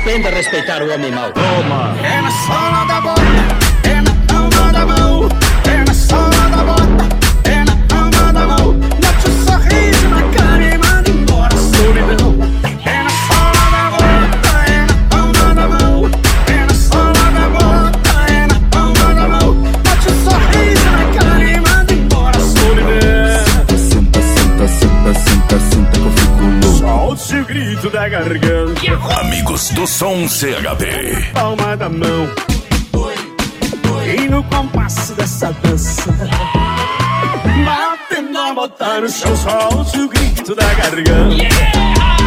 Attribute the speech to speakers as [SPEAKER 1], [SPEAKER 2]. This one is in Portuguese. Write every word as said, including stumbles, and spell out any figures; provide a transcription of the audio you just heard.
[SPEAKER 1] Aprenda a respeitar o homem mau.
[SPEAKER 2] Toma!
[SPEAKER 3] É na sola da bota, é na palma da mão. É na sola da bota, é na palma da mão. Mete um sorriso na cara e manda embora a solidão. É na sola da bota, é na palma da mão. É na sola da bota, é na palma da mão. Mete um sorriso na cara e manda embora a solidão.
[SPEAKER 2] Senta, senta, senta, senta, senta que eu fico louco. Solte o grito da garganta.
[SPEAKER 4] Amigos do Som C H P.
[SPEAKER 2] Palma da mão. E no compasso dessa dança, batendo a botar no chão, solte o grito da garganta.